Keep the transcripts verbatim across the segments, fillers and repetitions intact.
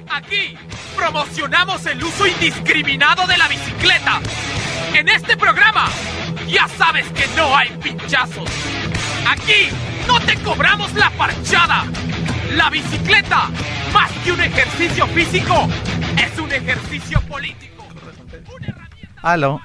Aquí promocionamos el uso indiscriminado de la bicicleta. En este programa ya sabes que no hay pinchazos. Aquí no te cobramos la parchada. La bicicleta, más que un ejercicio físico, es un ejercicio político. Aló.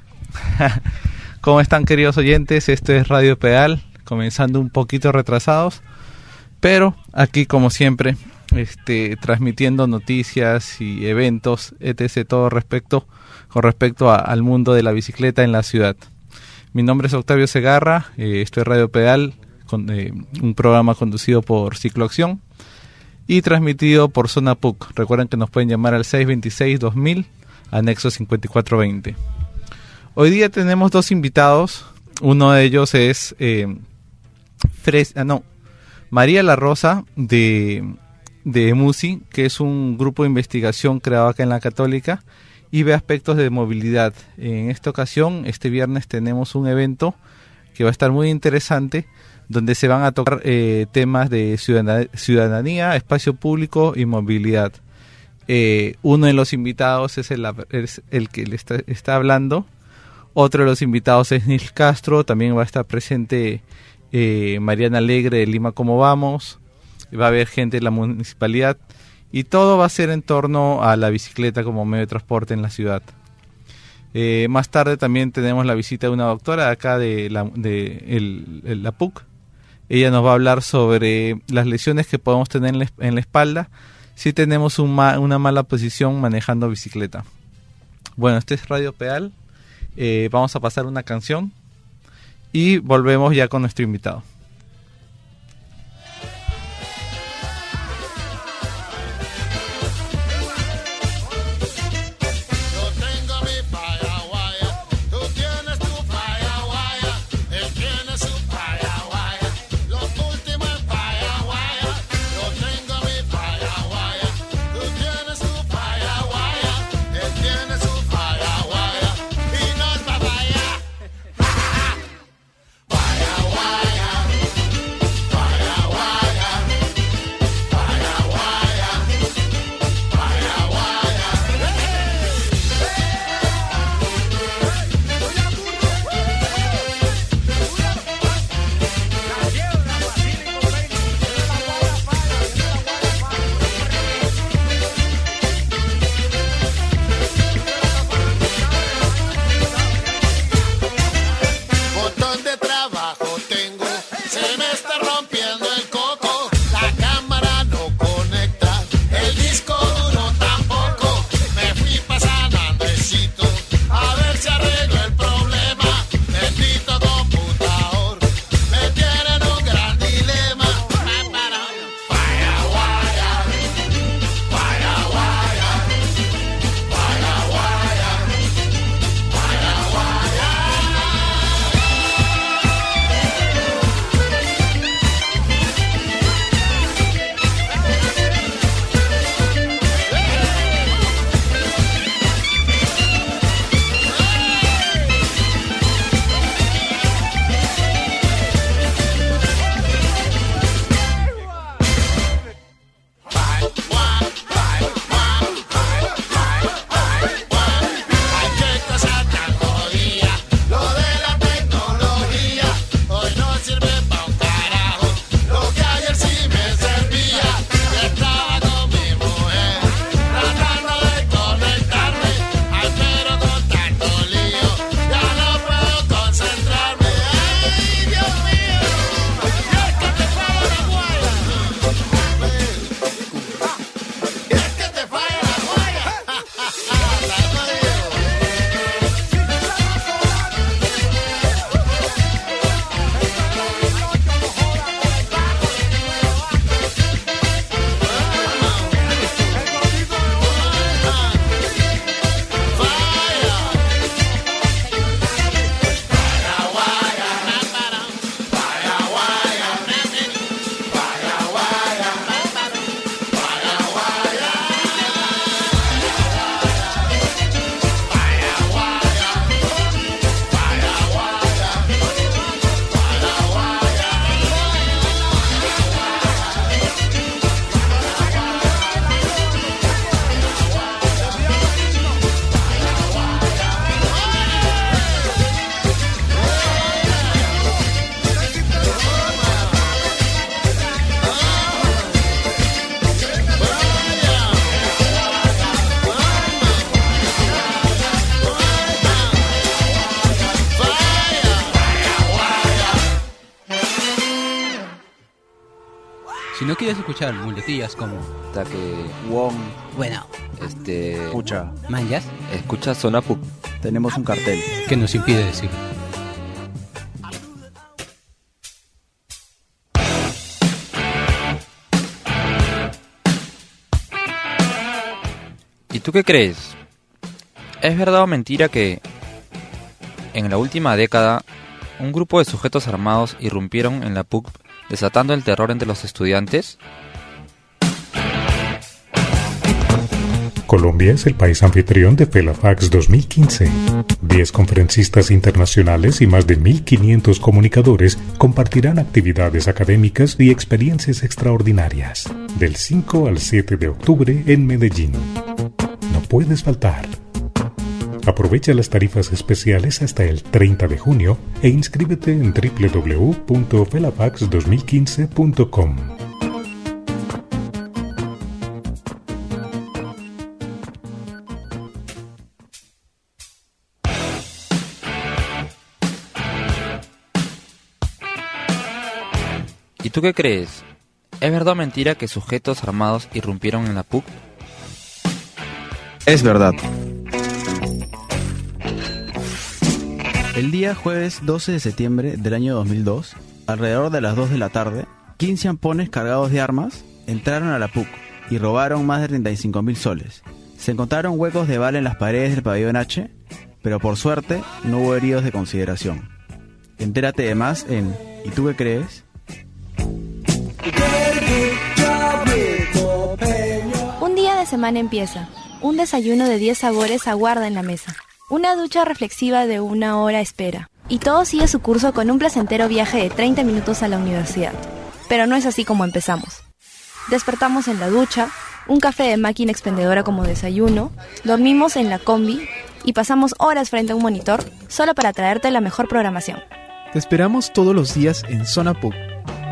¿Cómo están, queridos oyentes? Esto es Radio Pedal, comenzando un poquito retrasados, pero aquí como siempre, este, transmitiendo noticias y eventos, etcétera, todo respecto, con respecto a, al mundo de la bicicleta en la ciudad. Mi nombre es Octavio Segarra, eh, esto es Radio Pedal, con, eh, un programa conducido por Cicloacción y transmitido por Zona P U C. Recuerden que nos pueden llamar al seis dos seis dos mil, anexo cincuenta y cuatro veinte. Hoy día tenemos dos invitados. Uno de ellos es eh, Fres- ah, no, María La Rosa de, de EMUSI, que es un grupo de investigación creado acá en la Católica y ve aspectos de movilidad. En esta ocasión, este viernes, tenemos un evento que va a estar muy interesante, donde se van a tocar eh, temas de ciudadana- ciudadanía, espacio público y movilidad. Eh, uno de los invitados es el, es el que le está, está hablando. Otro de los invitados es Nils Castro. También va a estar presente eh, Mariana Alegre de Lima Como Vamos. Va a haber gente de la municipalidad. Y todo va a ser en torno a la bicicleta como medio de transporte en la ciudad. Eh, más tarde también tenemos la visita de una doctora acá de la, de el, el, la P U C. Ella nos va a hablar sobre las lesiones que podemos tener en la, en la espalda si tenemos un ma, una mala posición manejando bicicleta. Bueno, este es Radio Pedal. Eh, vamos a pasar una canción y volvemos ya con nuestro invitado. Guaya, no quieres escuchar muletillas como Taque, Wong, bueno, este, Escucha, manjas, escucha Zona Puc. tenemos un cartel. que nos impide decirlo. ¿Y tú qué crees? ¿Es verdad o mentira que en la última década un grupo de sujetos armados irrumpieron en la P U C desatando el terror entre los estudiantes? Colombia es el país anfitrión de FELAFAX dos mil quince. Diez conferencistas internacionales y más de mil quinientos comunicadores compartirán actividades académicas y experiencias extraordinarias. Del cinco al siete de octubre en Medellín. No puedes faltar. Aprovecha las tarifas especiales hasta el treinta de junio e inscríbete en doble u doble u doble u punto felafax dos mil quince punto com. ¿Y tú qué crees? ¿Es verdad o mentira que sujetos armados irrumpieron en la P U C? Es verdad. El día jueves doce de septiembre del año dos mil dos, alrededor de las dos de la tarde, quince ampones cargados de armas entraron a la P U C y robaron más de treinta y cinco mil soles. Se encontraron huecos de bala en las paredes del pabellón H, pero por suerte no hubo heridos de consideración. Entérate de más en ¿Y tú qué crees? Un día de semana empieza. Un desayuno de diez sabores aguarda en la mesa. Una ducha reflexiva de una hora espera. Y todo sigue su curso con un placentero viaje de treinta minutos a la universidad. Pero no es así como empezamos. Despertamos en la ducha, un café de máquina expendedora como desayuno, dormimos en la combi y pasamos horas frente a un monitor solo para traerte la mejor programación. Te esperamos todos los días en Zona P U C.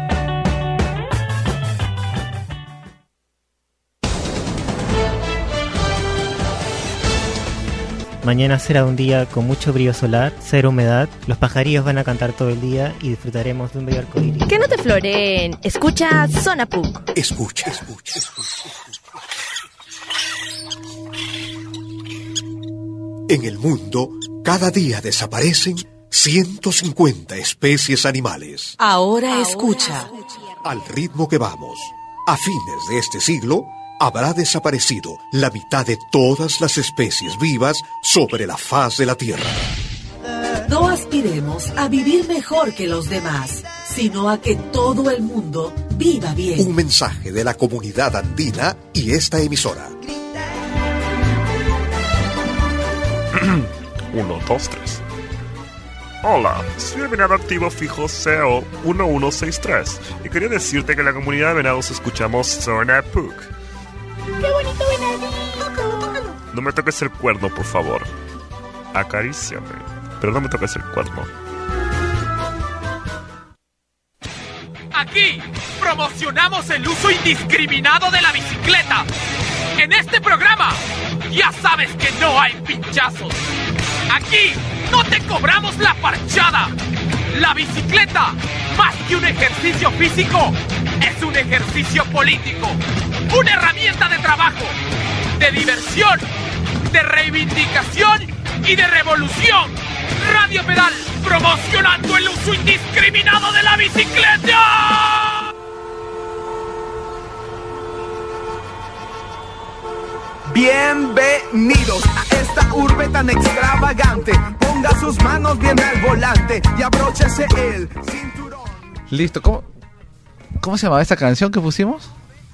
Mañana será un día con mucho brillo solar, cero humedad, los pajarillos van a cantar todo el día y disfrutaremos de un bello arcoíris. Que no te floreen, escucha Zona P U C. Escucha, escucha, escucha. En el mundo, cada día desaparecen ciento cincuenta especies animales. Ahora escucha. Al ritmo que vamos, a fines de este siglo, habrá desaparecido la mitad de todas las especies vivas sobre la faz de la Tierra. No aspiremos a vivir mejor que los demás, sino a que todo el mundo viva bien. Un mensaje de la comunidad andina y esta emisora. Uno, dos, tres. Hola, soy el venado activo fijo C E O uno uno seis tres y quería decirte que en la comunidad de venados escuchamos Zona P U C. ¡Qué bonito venadito! No me toques el cuerno, por favor. Acaríciame, pero no me toques el cuerno. Aquí promocionamos el uso indiscriminado de la bicicleta. En este programa ya sabes que no hay pinchazos. Aquí no te cobramos la parchada. La bicicleta, más que un ejercicio físico, es un ejercicio político. Una herramienta de trabajo, de diversión, de reivindicación y de revolución. Radio Pedal, promocionando el uso indiscriminado de la bicicleta. Bienvenidos a esta urbe tan extravagante. Ponga sus manos bien al volante y abróchese el cinturón. Listo, ¿cómo, cómo se llamaba esta canción que pusimos?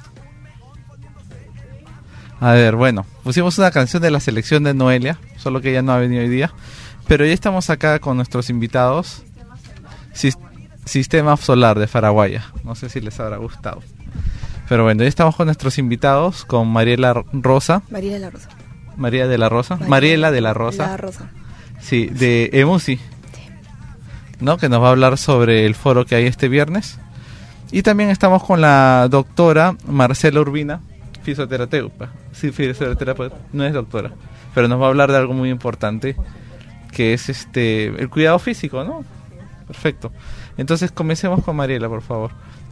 A ver, bueno, pusimos una canción de la selección de Noelia, solo que ella no ha venido hoy día. Pero ya estamos acá con nuestros invitados. Sis- Sistema Solar de Faraguaya. No sé si les habrá gustado. Pero bueno, ya estamos con nuestros invitados, con Mariela Rosa. María de la Rosa. María de la Rosa. María Mariela de la Rosa. La Rosa. Sí, de EMUSI. ¿No? Que nos va a hablar sobre el foro que hay este viernes. Y también estamos con la doctora Marcela Urbina, fisioterapeuta. Sí, fisioterapeuta. No es doctora. Pero nos va a hablar de algo muy importante, que es este el cuidado físico, ¿no? Perfecto. Entonces comencemos con Mariela, por favor.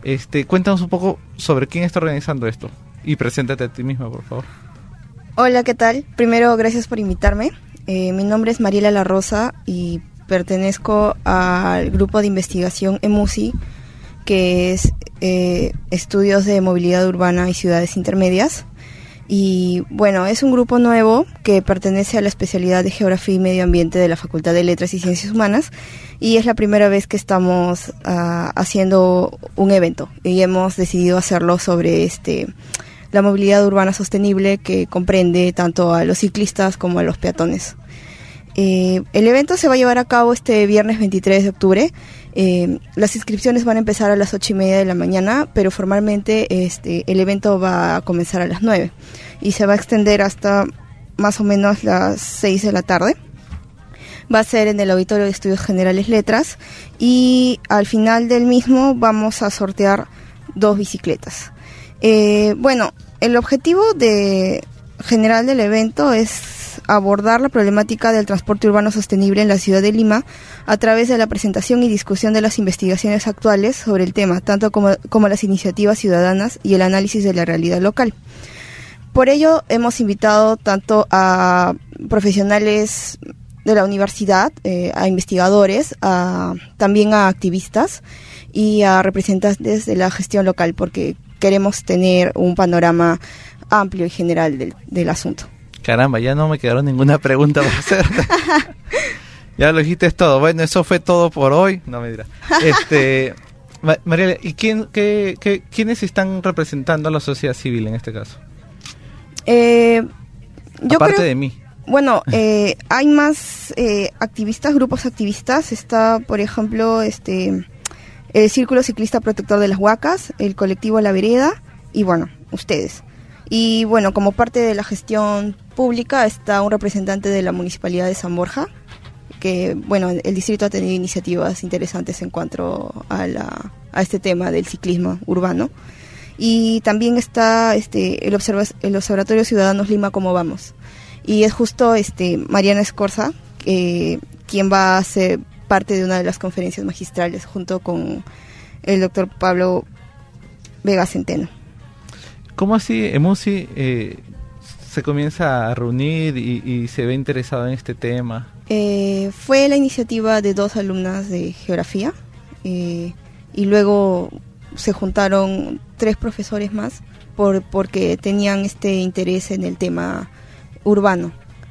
Este, cuéntanos un poco sobre quién está organizando esto y preséntate a ti misma, por favor. Hola, ¿qué tal? Primero, gracias por invitarme. Eh, mi nombre es Mariela La Rosa y pertenezco al grupo de investigación EMUSI, que es eh, Estudios de Movilidad Urbana y Ciudades Intermedias. Y bueno, es un grupo nuevo que pertenece a la especialidad de Geografía y Medio Ambiente de la Facultad de Letras y Ciencias Humanas, y es la primera vez que estamos uh, haciendo un evento y hemos decidido hacerlo sobre este la movilidad urbana sostenible, que comprende tanto a los ciclistas como a los peatones. Eh, el evento se va a llevar a cabo este viernes veintitrés de octubre. Eh, las inscripciones van a empezar a las ocho y media de la mañana, pero formalmente este, el evento va a comenzar a las nueve y se va a extender hasta más o menos las seis de la tarde. Va a ser en el Auditorio de Estudios Generales Letras y al final del mismo vamos a sortear dos bicicletas. Eh, bueno, el objetivo de, general del evento es abordar la problemática del transporte urbano sostenible en la ciudad de Lima a través de la presentación y discusión de las investigaciones actuales sobre el tema, tanto como, como las iniciativas ciudadanas y el análisis de la realidad local. Por ello, hemos invitado tanto a profesionales de la universidad, eh, a investigadores, a, también a activistas y a representantes de la gestión local, porque queremos tener un panorama amplio y general del, del asunto. Caramba, ya no me quedaron ninguna pregunta por hacerte. Ya lo dijiste todo. Bueno, eso fue todo por hoy. No me dirás. Este, Ma- Mariela, ¿y quién, qué, qué, quiénes están representando a la sociedad civil en este caso? Eh, yo Aparte creo, de mí. Bueno, eh, hay más eh, activistas, grupos activistas. Está, por ejemplo, este el Círculo Ciclista Protector de las Huacas, el colectivo La Vereda y, bueno, ustedes. Y, bueno, como parte de la gestión pública está un representante de la Municipalidad de San Borja, que, bueno, el distrito ha tenido iniciativas interesantes en cuanto a, la, a este tema del ciclismo urbano. Y también está este el, observa- el Observatorio Ciudadanos Lima Cómo Vamos. Y es justo este Mariana Escorza eh, quien va a ser parte de una de las conferencias magistrales junto con el doctor Pablo Vega Centeno. ¿Cómo así EMUSI eh, se comienza a reunir y, y se ve interesado en este tema? Eh, fue la iniciativa de dos alumnas de geografía eh, y luego se juntaron tres profesores más por porque tenían este interés en el tema urbano.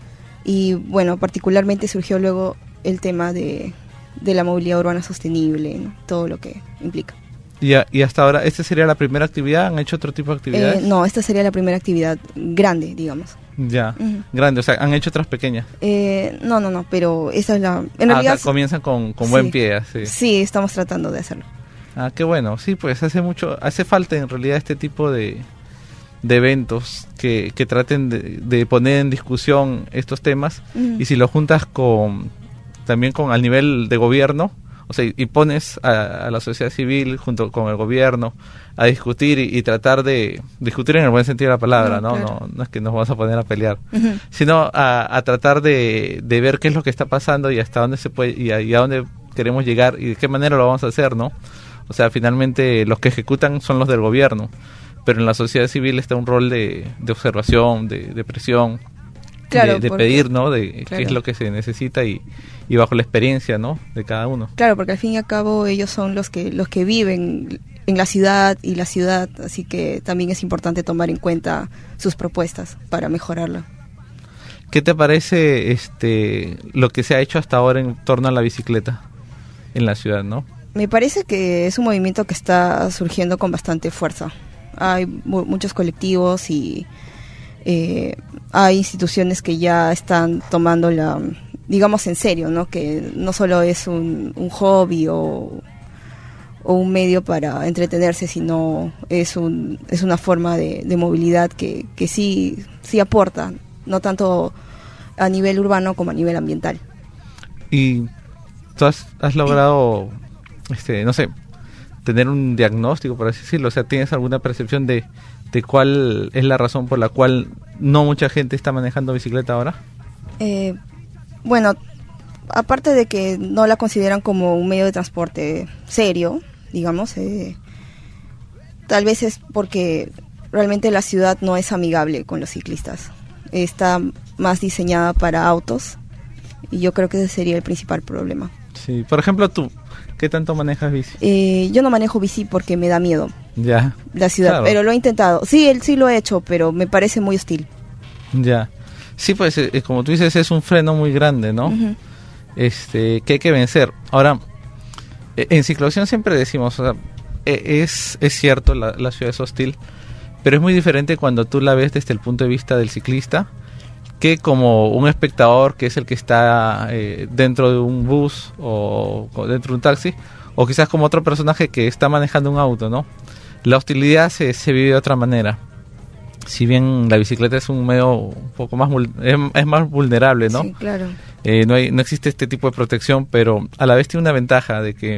Y bueno, particularmente surgió luego el tema de, de la movilidad urbana sostenible, ¿no? Todo lo que implica. Y, a, y hasta ahora, ¿esta sería la primera actividad? ¿Han hecho otro tipo de actividades? Eh, no, esta sería la primera actividad grande, digamos. Ya, Uh-huh. grande, o sea, ¿han hecho otras pequeñas? Eh, no, no, no, pero esa es la... En ah, realidad, o sea, comienzan con, con sí, buen pie, así. Sí, estamos tratando de hacerlo. Ah, qué bueno, sí, pues hace mucho, hace falta en realidad este tipo de, de eventos que, que traten de, de poner en discusión estos temas. Uh-huh. Y si lo juntas con también con al nivel de gobierno, o sea, y pones a, a la sociedad civil junto con el gobierno a discutir y, y tratar de discutir en el buen sentido de la palabra, no, ¿no? claro. No, no es que nos vamos a poner a pelear, Uh-huh. sino a, a tratar de, de ver qué es lo que está pasando y hasta dónde se puede y a, y a dónde queremos llegar y de qué manera lo vamos a hacer, ¿no? O sea, finalmente los que ejecutan son los del gobierno, pero en la sociedad civil está un rol de, de observación, de, de presión, Claro, de, de porque- pedir, ¿no? De claro. qué es lo que se necesita y, y bajo la experiencia, ¿no? De cada uno. Claro, porque al fin y al cabo ellos son los que los que viven en la ciudad y la ciudad, así que también es importante tomar en cuenta sus propuestas para mejorarla. ¿Qué te parece este lo que se ha hecho hasta ahora en torno a la bicicleta en la ciudad, no? Me parece que es un movimiento que está surgiendo con bastante fuerza. Hay mu- muchos colectivos y eh, hay instituciones que ya están tomando la, digamos, en serio, ¿no? Que no solo es un, un hobby o, o un medio para entretenerse, sino es un es una forma de, de movilidad que, que sí sí aporta, no tanto a nivel urbano como a nivel ambiental. Y tú has, has logrado, este, no sé, tener un diagnóstico, por así decirlo. O sea, ¿tienes alguna percepción de, de cuál es la razón por la cual no mucha gente está manejando bicicleta ahora? Eh, bueno, aparte de que no la consideran como un medio de transporte serio, digamos, eh, tal vez es porque realmente la ciudad no es amigable con los ciclistas. Está más diseñada para autos y yo creo que ese sería el principal problema. Sí, por ejemplo, tú, ¿qué tanto manejas bici? Eh, yo no manejo bici porque me da miedo Ya. la ciudad, Claro. pero lo he intentado. Sí, él sí lo he hecho, pero me parece muy hostil. Ya. Sí, pues eh, como tú dices, es un freno muy grande, ¿no? Ujú. Este, que hay que vencer. Ahora, eh, en cicloacción siempre decimos, o sea, eh, es, es cierto, la, la ciudad es hostil, pero es muy diferente cuando tú la ves desde el punto de vista del ciclista que como un espectador que es el que está eh, dentro de un bus o, o dentro de un taxi, o quizás como otro personaje que está manejando un auto, ¿no? La hostilidad se, se vive de otra manera. Si bien la bicicleta es un medio un poco más vul- es, es más vulnerable, ¿no? Sí, claro. Eh, no hay, no existe este tipo de protección, pero a la vez tiene una ventaja de que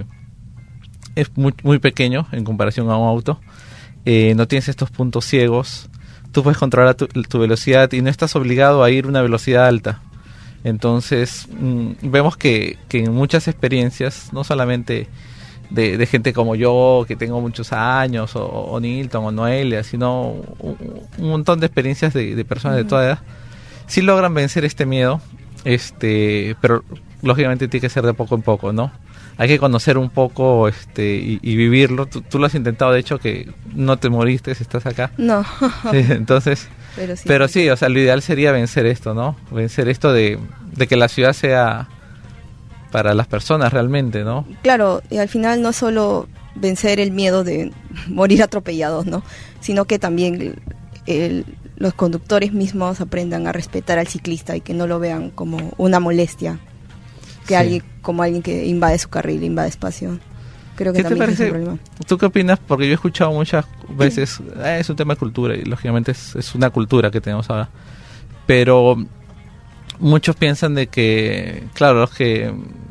es muy, muy pequeño en comparación a un auto. Eh, no tienes estos puntos ciegos. Tú puedes controlar tu, tu velocidad y no estás obligado a ir a una velocidad alta. Entonces, mmm, vemos que, que en muchas experiencias, no solamente de, de gente como yo, que tengo muchos años, o, o Nilton, o Noelia, sino un, un montón de experiencias de, de personas uh-huh. de toda edad, sí logran vencer este miedo, este pero lógicamente tiene que ser de poco en poco, ¿no? Hay que conocer un poco este y, y vivirlo. Tú, tú lo has intentado, de hecho, que no te moriste si estás acá. No. Entonces, pero sí, pero sí, o sea, lo ideal sería vencer esto, ¿no? Vencer esto de, de que la ciudad sea para las personas realmente, ¿no? Claro, y al final no solo vencer el miedo de morir atropellados, ¿no? Sino que también el, el, los conductores mismos aprendan a respetar al ciclista y que no lo vean como una molestia. Que sí. alguien como alguien que invade su carril, invade espacio. Creo que ¿Qué también te es parece? un problema. ¿Tú qué opinas? Porque yo he escuchado muchas veces, eh, es un tema de cultura y lógicamente es, es una cultura que tenemos ahora. Pero muchos piensan de que, claro, los que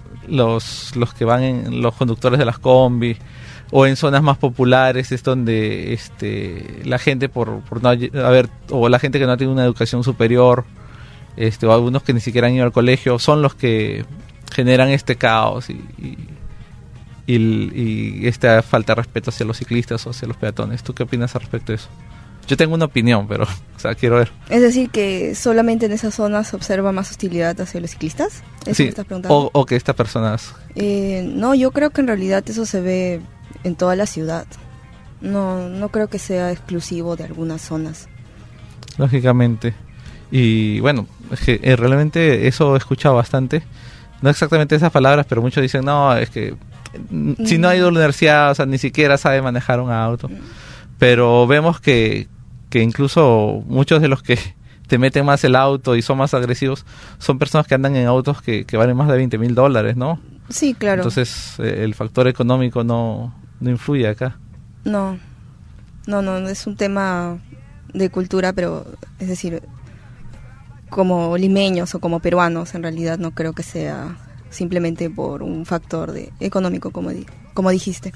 los los que van en los conductores de las combi o en zonas más populares es donde este la gente por por no haber o la gente que no tiene una educación superior, este o algunos que ni siquiera han ido al colegio son los que generan este caos y, y, y, y esta falta de respeto hacia los ciclistas o hacia los peatones. ¿Tú qué opinas al respecto de eso? Yo tengo una opinión, pero o sea, quiero ver. Es decir, que solamente en esas zonas se observa más hostilidad hacia los ciclistas. ¿Eso sí, me estás preguntando? O, o que estas personas... Eh, no, yo creo que en realidad eso se ve en toda la ciudad. No, no creo que sea exclusivo de algunas zonas. Lógicamente. Y bueno, es que eh, realmente eso he escuchado bastante. No exactamente esas palabras, pero muchos dicen, no, es que mm. si no ha ido a la universidad, o sea, ni siquiera sabe manejar un auto. Mm. Pero vemos que, que incluso muchos de los que te meten más el auto y son más agresivos son personas que andan en autos que, que valen más de veinte mil dólares, ¿no? Sí, claro. Entonces, eh, el factor económico no, no influye acá. No, no, no, es un tema de cultura, pero es decir... como limeños o como peruanos, en realidad no creo que sea simplemente por un factor de económico, como di- como dijiste.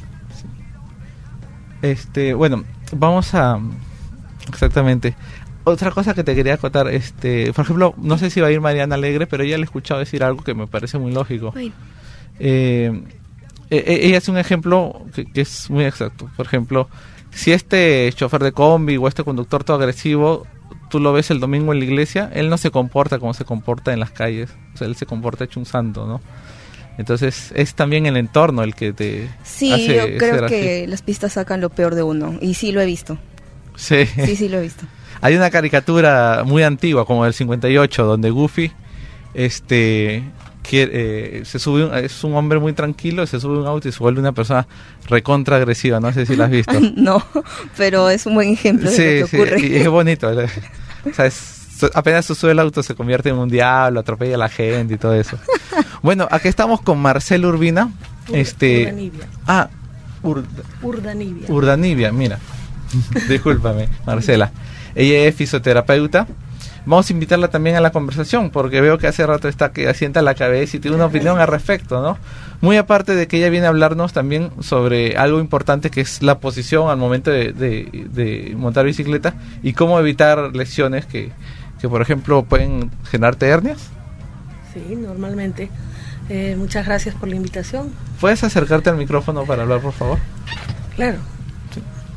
Este, bueno, vamos a exactamente otra cosa que te quería contar, este, por ejemplo, no sé si va a ir Mariana Alegre, pero ella le he escuchado decir algo que me parece muy lógico. Eh, eh, ella es un ejemplo que, que es muy exacto. Por ejemplo, si este chofer de combi o este conductor todo agresivo tú lo ves el domingo en la iglesia, él no se comporta como se comporta en las calles, o sea, él se comporta hecho un santo, ¿no? Entonces es también el entorno el que te sí, hace yo creo ser que así. Las pistas sacan lo peor de uno, y sí lo he visto. Sí, sí, sí lo he visto. Hay una caricatura muy antigua, como del cincuenta y ocho, donde Goofy este quiere, eh, se sube un, es un hombre muy tranquilo, se sube a un auto y se vuelve una persona recontra agresiva, no sé si la has visto. No, pero es un buen ejemplo de sí, lo que sí, ocurre. Y es bonito, o sea, es, apenas se sube el auto se convierte en un diablo, atropella a la gente y todo eso. Bueno, aquí estamos con Marcela Urbina. Ur, este Urdanibia. Ah, Ur, Urdanibia. Urdanibia, mira. Discúlpame, Marcela. Ella es fisioterapeuta. Vamos a invitarla también a la conversación porque veo que hace rato está que asienta la cabeza y tiene una opinión al respecto, ¿no? Muy aparte de que ella viene a hablarnos también sobre algo importante que es la posición al momento de, de, de montar bicicleta y cómo evitar lesiones que, que, por ejemplo, pueden generarte hernias. Sí, normalmente. Eh, muchas gracias por la invitación. ¿Puedes acercarte al micrófono para hablar, por favor? Claro. Sí.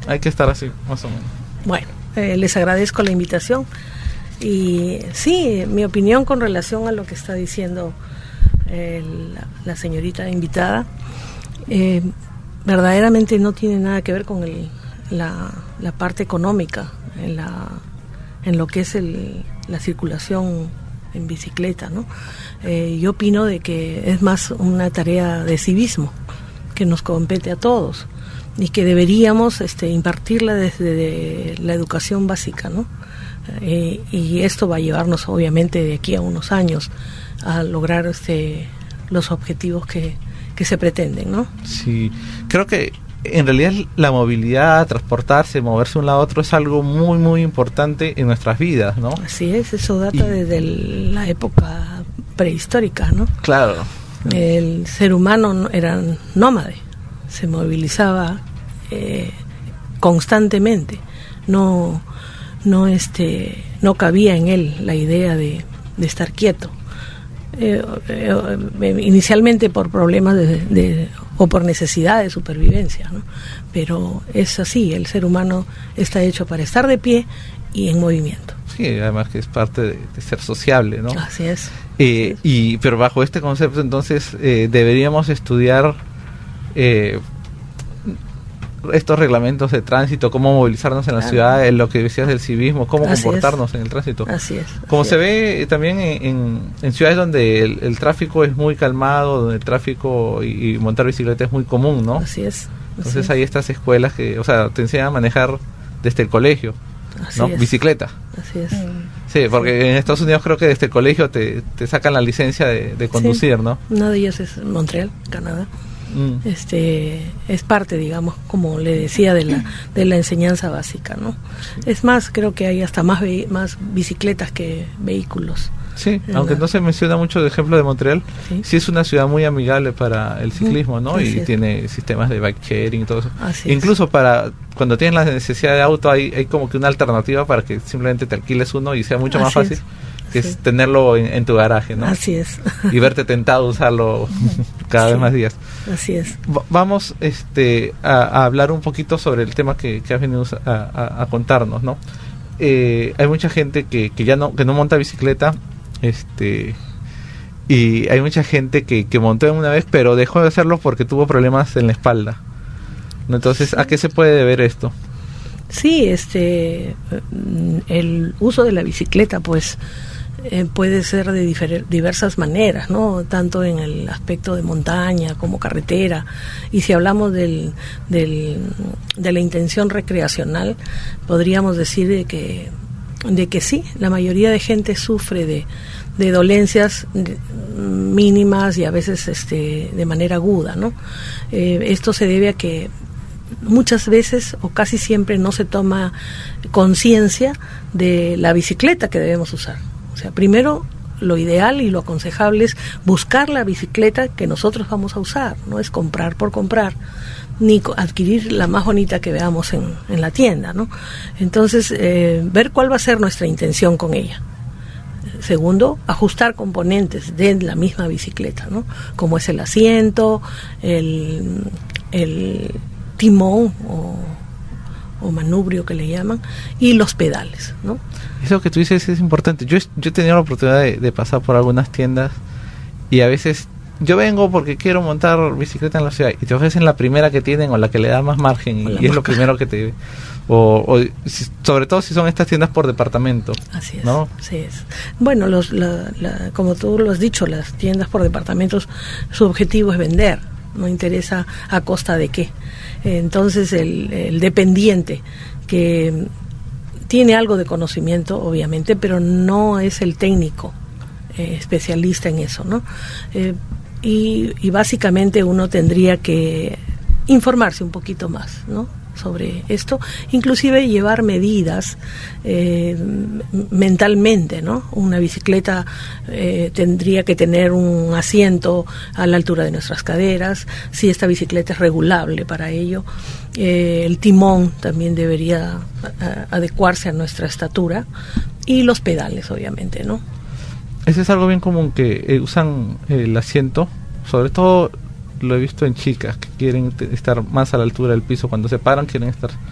hay que estar así, más o menos. Bueno, eh, les agradezco la invitación. Y sí, mi opinión con relación a lo que está diciendo eh, la, la señorita invitada, eh, verdaderamente no tiene nada que ver con el, la, la parte económica, en, la, en lo que es el, la circulación en bicicleta, ¿no? Eh, yo opino de que es más una tarea de civismo que nos compete a todos y que deberíamos este, impartirla desde de la educación básica, ¿no? Eh, y esto va a llevarnos obviamente de aquí a unos años a lograr este, los objetivos que, que se pretenden, ¿no? Sí, creo que en realidad la movilidad, transportarse, moverse de un lado a otro es algo muy muy importante en nuestras vidas, ¿no? Así es, eso data y... desde el, la época prehistórica, ¿no? Claro. El ser humano era nómade, se movilizaba eh, constantemente, no no este no cabía en él la idea de, de estar quieto, eh, eh, inicialmente por problemas de, de o por necesidad de supervivencia, ¿no? Pero es así, el ser humano está hecho para estar de pie y en movimiento. Sí, además que es parte de, de ser sociable, ¿no? Así es. Eh, Así es. Y pero bajo este concepto entonces eh, deberíamos estudiar eh, estos reglamentos de tránsito, cómo movilizarnos en la claro. ciudad, en lo que decías del civismo, cómo así comportarnos es. en el tránsito. Así es. Como así se es. ve también en, en, en ciudades donde el, el tráfico es muy calmado, donde el tráfico y, y montar bicicleta es muy común, ¿no? Así es. Así Entonces es. hay estas escuelas que, o sea, te enseñan a manejar desde el colegio, así ¿no? Es. Bicicleta. Así es. Sí, porque sí. en Estados Unidos creo que desde el colegio te, te sacan la licencia de, de conducir, sí. ¿no? Una de ellas es Montreal, Canadá. Mm. Este es parte, digamos, como le decía, de la de la enseñanza básica, ¿no? Es más, creo que hay hasta más ve- más bicicletas que vehículos. Sí, aunque la... no se menciona mucho el ejemplo de Montreal, sí. sí es una ciudad muy amigable para el ciclismo, ¿no? Así y es. Tiene sistemas de bike sharing y todo eso. Así Incluso es. para cuando tienes la necesidad de auto hay, hay como que una alternativa para que simplemente te alquiles uno y sea mucho Así más fácil. Es. Que es tenerlo en, en tu garaje, ¿no? Así es. Y verte tentado a usarlo cada sí, vez más días. Así es. Va, vamos este, a, a hablar un poquito sobre el tema que, que has venido a, a, a contarnos, ¿no? Eh, hay mucha gente que, que ya no que no monta bicicleta, este, y hay mucha gente que, que montó una vez, pero dejó de hacerlo porque tuvo problemas en la espalda, ¿no? Entonces, ¿a qué se puede deber esto? Sí, este, el uso de la bicicleta, pues, Eh, puede ser de difer- diversas maneras, ¿no? Tanto en el aspecto de montaña como carretera. Y si hablamos del, del, de la intención recreacional, podríamos decir de que, de que sí, la mayoría de gente sufre de, de dolencias de, mínimas y a veces este, de manera aguda, ¿no? Eh, esto se debe a que muchas veces o casi siempre no se toma conciencia de la bicicleta que debemos usar. O sea, primero lo ideal y lo aconsejable es buscar la bicicleta que nosotros vamos a usar, no es comprar por comprar, ni adquirir la más bonita que veamos en, en la tienda, ¿no? Entonces, eh, ver cuál va a ser nuestra intención con ella. Segundo, ajustar componentes de la misma bicicleta, ¿no? Como es el asiento, el, el timón o o manubrio que le llaman, y los pedales, ¿no? Eso que tú dices es importante. Yo, yo he tenido la oportunidad de, de pasar por algunas tiendas y a veces yo vengo porque quiero montar bicicleta en la ciudad y te ofrecen la primera que tienen o la que le da más margen y, y es lo primero que te... O, o si, sobre todo si son estas tiendas por departamento. Así es, ¿no? Así es. Bueno, los, la, la, como tú lo has dicho, las tiendas por departamentos, su objetivo es vender, no interesa a costa de qué. Entonces el, el dependiente que tiene algo de conocimiento, obviamente, pero no es el técnico eh, especialista en eso, ¿no? Eh, y, y básicamente uno tendría que informarse un poquito más, ¿no?, sobre esto, inclusive llevar medidas eh, mentalmente, ¿no? Una bicicleta eh, tendría que tener un asiento a la altura de nuestras caderas, si esta bicicleta es regulable para ello, eh, el timón también debería a, adecuarse a nuestra estatura y los pedales, obviamente, ¿no? Ese es algo bien común, que eh, usan el asiento, sobre todo lo he visto en chicas que quieren t- estar más a la altura del piso, cuando se paran quieren estar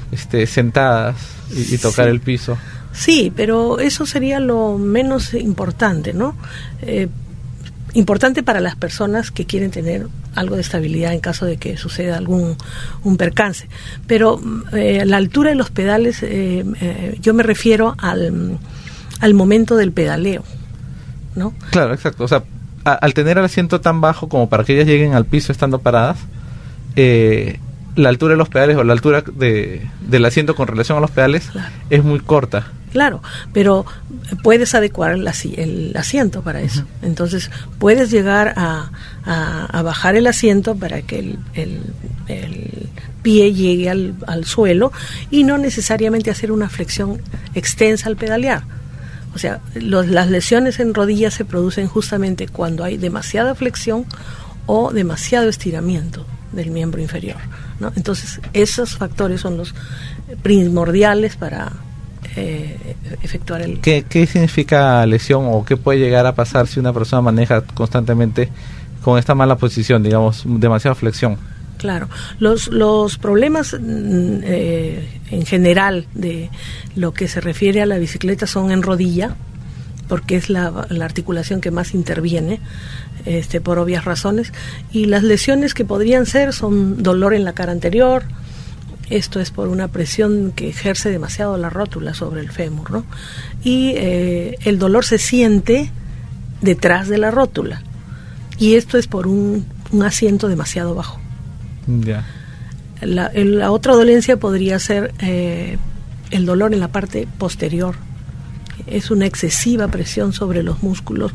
este, sentadas y, y tocar sí. el piso. Sí, pero eso sería lo menos importante, ¿no? Eh, importante para las personas que quieren tener algo de estabilidad en caso de que suceda algún un percance. Pero eh, la altura de los pedales, eh, eh, yo me refiero al, al momento del pedaleo, ¿no? Claro, exacto. O sea, a, al tener el asiento tan bajo como para que ellas lleguen al piso estando paradas, eh, la altura de los pedales o la altura de, del asiento con relación a los pedales claro. es muy corta. Claro, pero puedes adecuar el, asi- el asiento para eso. Uh-huh. Entonces, puedes llegar a, a, a bajar el asiento para que el, el, el pie llegue al, al suelo y no necesariamente hacer una flexión extensa al pedalear. O sea, los, las lesiones en rodillas se producen justamente cuando hay demasiada flexión o demasiado estiramiento del miembro inferior, ¿no? Entonces, esos factores son los primordiales para eh, efectuar el... ¿Qué, ¿Qué significa lesión o qué puede llegar a pasar si una persona maneja constantemente con esta mala posición, digamos, demasiada flexión? Claro, los los problemas eh, en general de lo que se refiere a la bicicleta son en rodilla, porque es la, la articulación que más interviene, este, por obvias razones, y las lesiones que podrían ser son dolor en la cara anterior. Esto es por una presión que ejerce demasiado la rótula sobre el fémur, ¿no? Y eh, el dolor se siente detrás de la rótula, y esto es por un, un asiento demasiado bajo. Ya. La, la otra dolencia podría ser eh, el dolor en la parte posterior. Es una excesiva presión sobre los músculos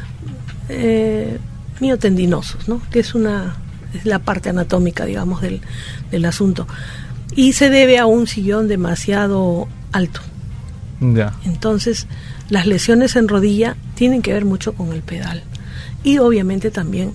eh, miotendinosos, ¿no? Que es una es la parte anatómica, digamos, del, del asunto. Y se debe a un sillón demasiado alto. Ya. Entonces, las lesiones en rodilla tienen que ver mucho con el pedal. Y obviamente también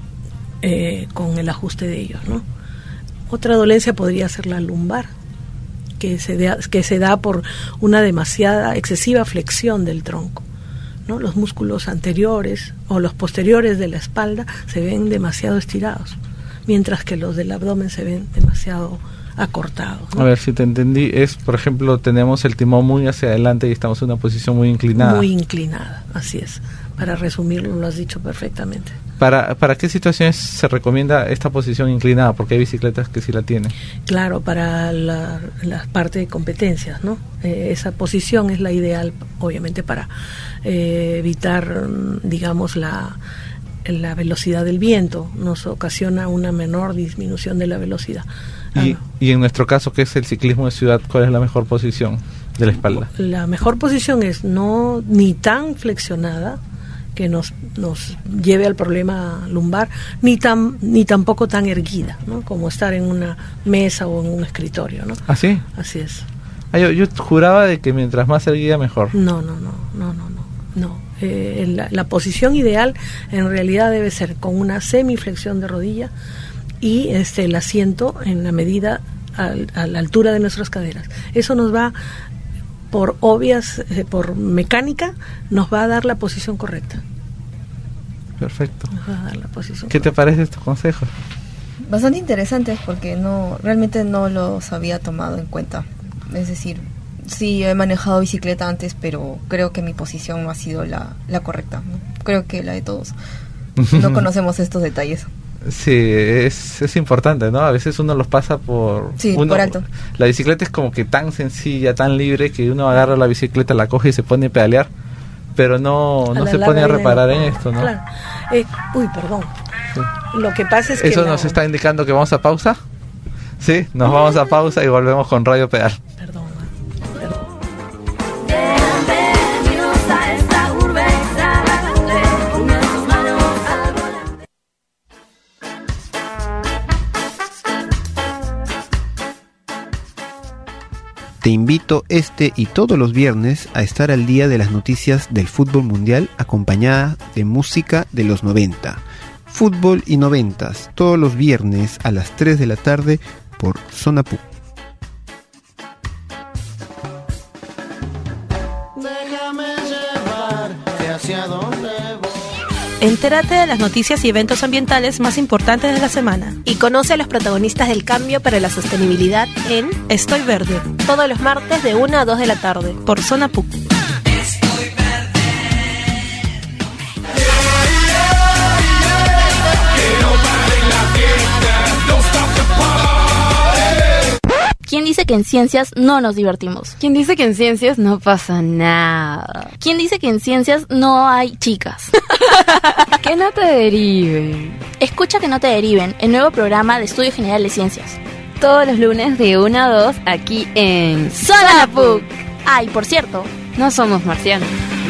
eh, con el ajuste de ellos, ¿no? Otra dolencia podría ser la lumbar, que se da, que se da por una demasiada excesiva flexión del tronco, ¿no? Los músculos anteriores o los posteriores de la espalda se ven demasiado estirados, mientras que los del abdomen se ven demasiado acortados, ¿no? A ver si te entendí, es, por ejemplo, tenemos el timón muy hacia adelante y estamos en una posición muy inclinada. Muy inclinada, así es. Para resumirlo, lo has dicho perfectamente. ¿Para, ¿Para qué situaciones se recomienda esta posición inclinada? Porque hay bicicletas que sí la tienen. Claro, para la, la parte de competencias, ¿no? Eh, esa posición es la ideal, obviamente, para eh, evitar, digamos, la, la velocidad del viento. Nos ocasiona una menor disminución de la velocidad. Y, y en nuestro caso, que es el ciclismo de ciudad, ¿cuál es la mejor posición de la espalda? La mejor posición es no ni tan flexionada que nos nos lleve al problema lumbar, ni tan ni tampoco tan erguida, ¿no? Como estar en una mesa o en un escritorio, ¿no? ¿Ah, sí? Así es. Ah, yo, yo juraba de que mientras más erguida mejor. No, no, no, no, no, no. no. Eh, la, la posición ideal en realidad debe ser con una semiflexión de rodilla y este el asiento en la medida a, a la altura de nuestras caderas. Eso nos va, por obvias, eh, por mecánica, nos va a dar la posición correcta. Perfecto. Nos va a dar la posición ¿Qué correcta. te parece estos consejos? Bastante interesantes porque no realmente no los había tomado en cuenta. Es decir, sí he manejado bicicleta antes, pero creo que mi posición no ha sido la, la correcta, ¿no? Creo que la de todos. No conocemos estos detalles. Sí, es, es importante, ¿no? A veces uno los pasa por... Sí, uno, por alto. La bicicleta es como que tan sencilla, tan libre, que uno agarra la bicicleta, la coge y se pone a pedalear, pero no, no se pone a reparar en esto, ¿no? Claro. Eh, uy, perdón. Sí. Lo que pasa es que... ¿Eso la... nos está indicando que vamos a pausa? Sí, nos vamos a pausa y volvemos con Radio Pedal. Perdón. Bienvenidos a esta urbe extravagante, pongan sus manos al volante. Te invito este y todos los viernes a estar al día de las noticias del fútbol mundial acompañada de música de los noventa. Fútbol y noventas, todos los viernes a las tres de la tarde por Zona P U C. Déjame llevarte hacia donde voy. Entérate de las noticias y eventos ambientales más importantes de la semana. Y conoce a los protagonistas del cambio para la sostenibilidad en Estoy Verde. Todos los martes de una a dos de la tarde. Por Zona P U C. ¿Quién dice que en ciencias no nos divertimos? ¿Quién dice que en ciencias no pasa nada? ¿Quién dice que en ciencias no hay chicas? Que no te deriven. Escucha Que no te deriven, el nuevo programa de Estudio General de Ciencias. Todos los lunes de una a dos aquí en Zona P U C. Ah, y por cierto, no somos marcianos.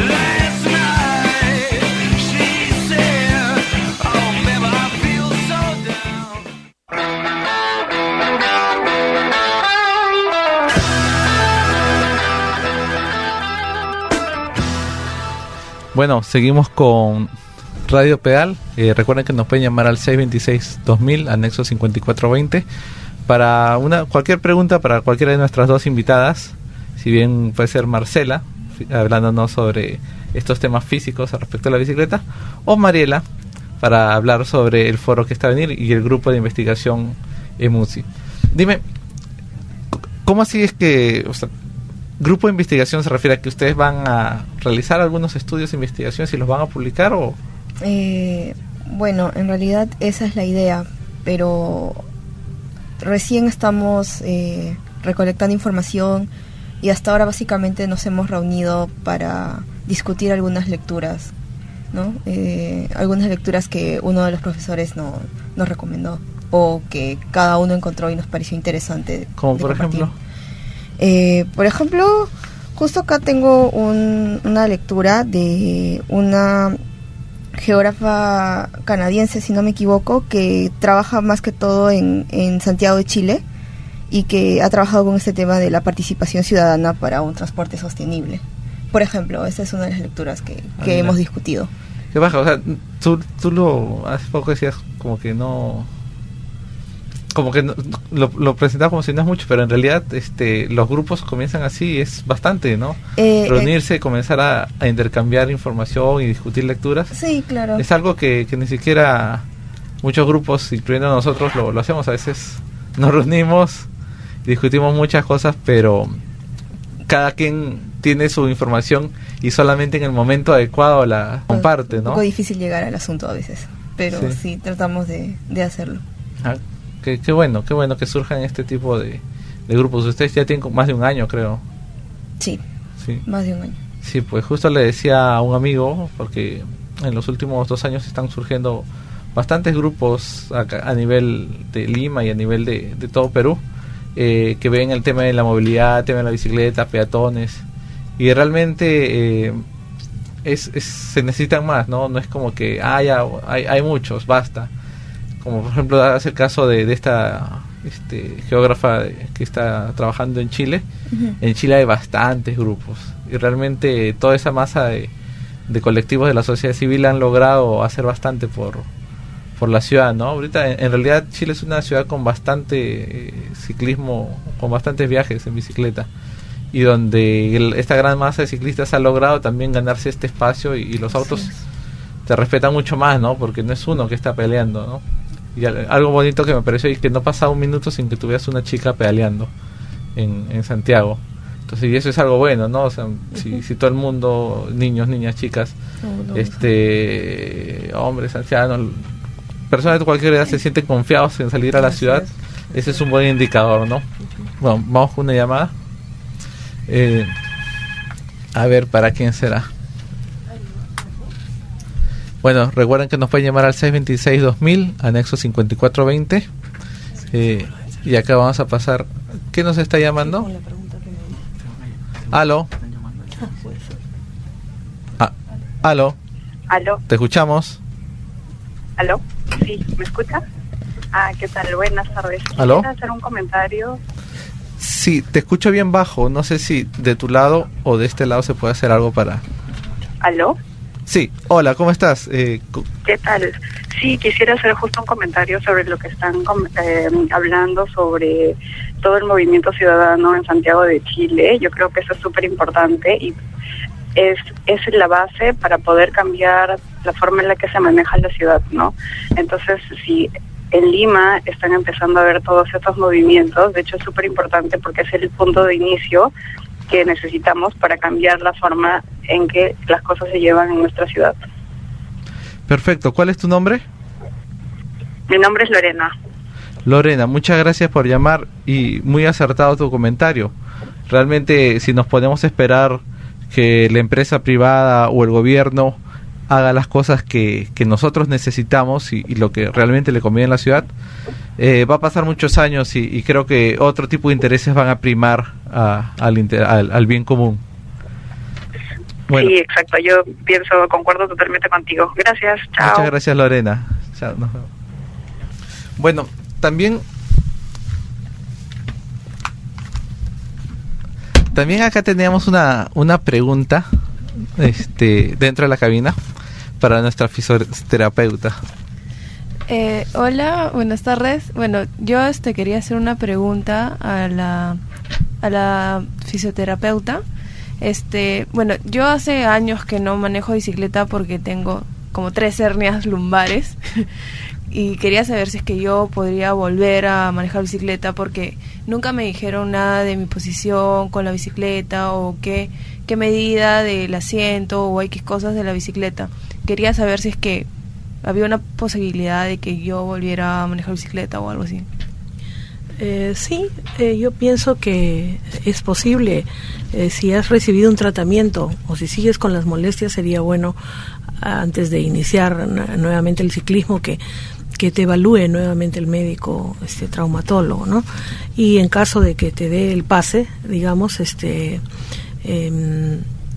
Bueno, seguimos con Radio Pedal. Eh, recuerden que nos pueden llamar al seis dos seis dos mil, anexo cincuenta y cuatro veinte, para una cualquier pregunta para cualquiera de nuestras dos invitadas. Si bien puede ser Marcela, hablándonos sobre estos temas físicos al respecto de la bicicleta, o Mariela, para hablar sobre el foro que está a venir y el grupo de investigación EMUSI. Dime, ¿cómo así es que... O sea, grupo de investigación se refiere a que ustedes van a realizar algunos estudios de investigación y los van a publicar o...? Eh, bueno, en realidad esa es la idea, pero recién estamos eh, recolectando información y hasta ahora básicamente nos hemos reunido para discutir algunas lecturas, ¿no? Eh, algunas lecturas que uno de los profesores no, nos recomendó o que cada uno encontró y nos pareció interesante. ¿Como por compartir. ejemplo? Eh, por ejemplo, justo acá tengo un, una lectura de una geógrafa canadiense, si no me equivoco, que trabaja más que todo en, en Santiago de Chile y que ha trabajado con este tema de la participación ciudadana para un transporte sostenible. Por ejemplo, esa es una de las lecturas que, que ah, hemos discutido. ¿Qué baja? O sea, tú, tú lo hace poco decías como que no... como que no, lo, lo presentaba como si no es mucho, pero en realidad este los grupos comienzan así, es bastante, ¿no? Eh, Reunirse, eh, comenzar a, a intercambiar información y discutir lecturas. Sí, claro. Es algo que, que ni siquiera muchos grupos, incluyendo nosotros, lo, lo hacemos. A veces nos reunimos, discutimos muchas cosas, pero cada quien tiene su información y solamente en el momento adecuado la comparte, ¿no? Un poco difícil llegar al asunto a veces, pero sí, sí tratamos de, de hacerlo. Ah. Qué, qué bueno, qué bueno que surjan este tipo de, de grupos. Ustedes ya tienen más de un año, creo. Sí, sí, más de un año. Sí, pues justo le decía a un amigo, porque en los últimos dos años están surgiendo bastantes grupos a, a nivel de Lima y a nivel de, de todo Perú, eh, que ven el tema de la movilidad, el tema de la bicicleta, peatones, y realmente eh, es, es, se necesitan más, ¿no? No es como que, ah, ya, hay, hay muchos, basta. Como por ejemplo hace el caso de, de esta este, geógrafa de, que está trabajando en Chile. Uh-huh. En Chile hay bastantes grupos y realmente toda esa masa de, de colectivos de la sociedad civil han logrado hacer bastante por, por la ciudad, ¿no? Ahorita en, en realidad Chile es una ciudad con bastante eh, ciclismo, con bastantes viajes en bicicleta, y donde el, esta gran masa de ciclistas ha logrado también ganarse este espacio, y, y los autos sí. te respetan mucho más, ¿no? Porque no es uno que está peleando, ¿no? Y algo bonito que me pareció es que no pasaba un minuto sin que tuvieras una chica pedaleando en, en Santiago. Entonces, y eso es algo bueno, ¿no? O sea, uh-huh. si, si todo el mundo, niños, niñas, chicas, no, no, este no. hombres, ancianos, personas de cualquier edad se sienten confiados en salir a la ciudad, ese es un buen indicador, ¿no? Bueno, vamos con una llamada. Eh, a ver, ¿para quién será? Bueno, recuerden que nos pueden llamar al seis dos seis dos mil, anexo cincuenta y cuatro veinte. Eh, y acá vamos a pasar. ¿Qué nos está llamando? ¿Aló? Ah, ¿Aló? ¿Aló? ¿Te escuchamos? ¿Aló? Sí, ¿me escuchas? Ah, ¿qué tal? Buenas tardes. ¿Aló? ¿Quieres hacer un comentario? Sí, te escucho bien bajo. No sé si de tu lado o de este lado se puede hacer algo para... ¿Aló? Sí, hola, ¿cómo estás? Eh, ¿Qué tal? Sí, quisiera hacer justo un comentario sobre lo que están eh, hablando sobre todo el movimiento ciudadano en Santiago de Chile. Yo creo que eso es súper importante y es, es la base para poder cambiar la forma en la que se maneja la ciudad, ¿no? Entonces, si en Lima están empezando a ver todos estos movimientos, de hecho es súper importante porque es el punto de inicio que necesitamos para cambiar la forma en que las cosas se llevan en nuestra ciudad. Perfecto. ¿Cuál es tu nombre? Mi nombre es Lorena. Lorena, muchas gracias por llamar y muy acertado tu comentario. Realmente, si nos podemos esperar que la empresa privada o el gobierno haga las cosas que, que nosotros necesitamos y, y lo que realmente le conviene a la ciudad, eh, va a pasar muchos años y, y creo que otro tipo de intereses van a primar a, al, inter, al, al bien común. Bueno. Sí, exacto. Yo pienso, concuerdo totalmente contigo. Gracias. Chao. Muchas gracias, Lorena. Chao, nos vemos. Bueno, también también acá teníamos una una pregunta este dentro de la cabina para nuestra fisioterapeuta. Eh, hola, buenas tardes. Bueno, yo este quería hacer una pregunta a la a la fisioterapeuta. Este, bueno, yo hace años que no manejo bicicleta porque tengo como tres hernias lumbares. Y quería saber si es que yo podría volver a manejar bicicleta porque nunca me dijeron nada de mi posición con la bicicleta o qué, qué medida del asiento o X cosas de la bicicleta. Quería saber si es que había una posibilidad de que yo volviera a manejar bicicleta o algo así. Eh, sí, eh, yo pienso que es posible. Eh, si has recibido un tratamiento o si sigues con las molestias, sería bueno antes de iniciar nuevamente el ciclismo que que te evalúe nuevamente el médico este traumatólogo, ¿no? Y en caso de que te dé el pase, digamos, este eh,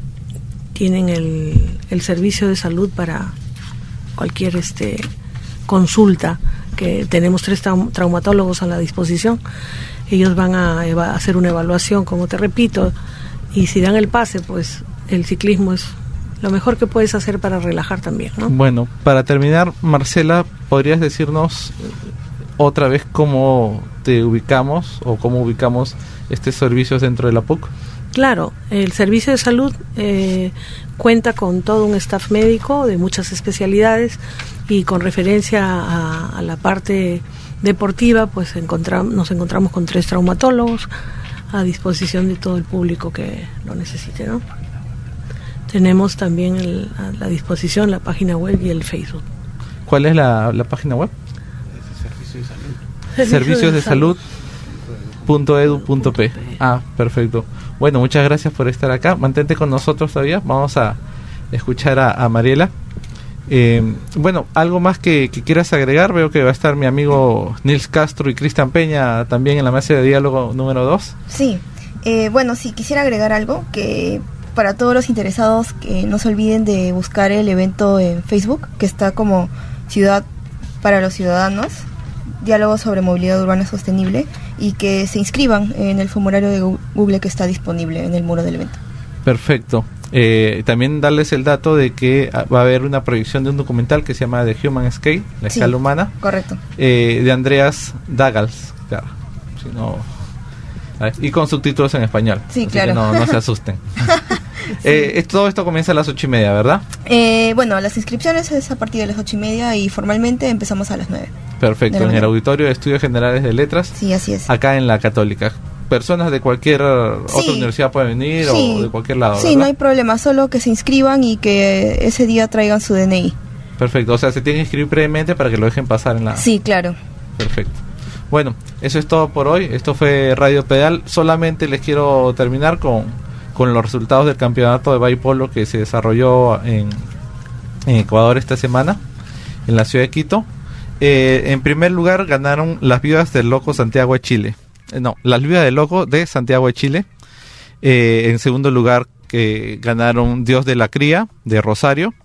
tienen el, el servicio de salud para cualquier este consulta, que tenemos tres trau- traumatólogos a la disposición. Ellos van a eva- hacer una evaluación, como te repito, y si dan el pase, pues el ciclismo es lo mejor que puedes hacer para relajar también, ¿no? Bueno, para terminar, Marcela, ¿podrías decirnos otra vez cómo te ubicamos o cómo ubicamos estos servicios dentro de la P U C? Claro, el servicio de salud eh, cuenta con todo un staff médico de muchas especialidades y con referencia a, a la parte deportiva, pues encontram- nos encontramos con tres traumatólogos a disposición de todo el público que lo necesite, ¿no? Tenemos también el, a la disposición la página web y el Facebook. ¿Cuál es la, la página web? Servicio de salud. Servicios de salud punto edu punto pe. Ah, perfecto. Bueno, muchas gracias por estar acá. Mantente con nosotros todavía. Vamos a escuchar a, a Mariela. Eh, bueno, algo más que, que quieras agregar. Veo que va a estar mi amigo Nils Castro y Cristian Peña también en la mesa de diálogo número dos. Sí, eh, bueno, sí, quisiera agregar algo que para todos los interesados que no se olviden de buscar el evento en Facebook, que está como Ciudad para los Ciudadanos, diálogo sobre movilidad urbana sostenible, y que se inscriban en el formulario de Google que está disponible en el muro del evento. Perfecto. Eh, también darles el dato de que va a haber una proyección de un documental que se llama The Human Scale, la Sí, escala humana, correcto. eh, de Andreas Dagals, claro, si no, a ver, y con subtítulos en español, Sí, así claro. que no, no se asusten. eh, es- todo esto comienza a las ocho y media, ¿verdad? Eh, bueno, las inscripciones es a partir de las ocho y media y formalmente empezamos a las nueve. Perfecto, De la en el mañana. Auditorio de Estudios Generales de Letras, Sí, así es. acá en la Católica. Personas de cualquier otra Sí. universidad pueden venir Sí. o de cualquier lado, Sí, ¿verdad? no hay problema, solo que se inscriban y que ese día traigan su D N I. Perfecto, o sea, se tienen que inscribir previamente para que lo dejen pasar en la... Sí, claro. Perfecto. Bueno, eso es todo por hoy. Esto fue Radio Pedal. Solamente les quiero terminar con, con los resultados del campeonato de waterpolo que se desarrolló en, en Ecuador esta semana, en la ciudad de Quito. Eh, en primer lugar ganaron las Vivas del Loco Santiago de Chile. Eh, no, las Vivas del Loco de Santiago de Chile. Eh, en segundo lugar que ganaron Dios de la Cría de Rosario.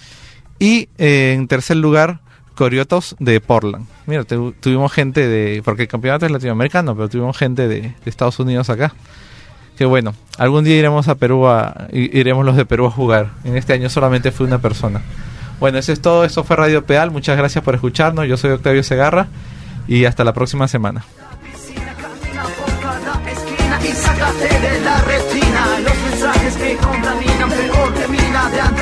Y eh, en tercer lugar Coriotos de Portland. Mira, tu- tuvimos gente de... Porque el campeonato es latinoamericano, pero tuvimos gente de, de Estados Unidos acá. Qué bueno. Algún día iremos a Perú, a, i- iremos los de Perú a jugar. En este año solamente fue una persona. Bueno, eso es todo. Esto fue Radio Pedal. Muchas gracias por escucharnos. Yo soy Octavio Segarra y hasta la próxima semana. Esquina, y sácate de la retina los mensajes que contaminan, peor que mina de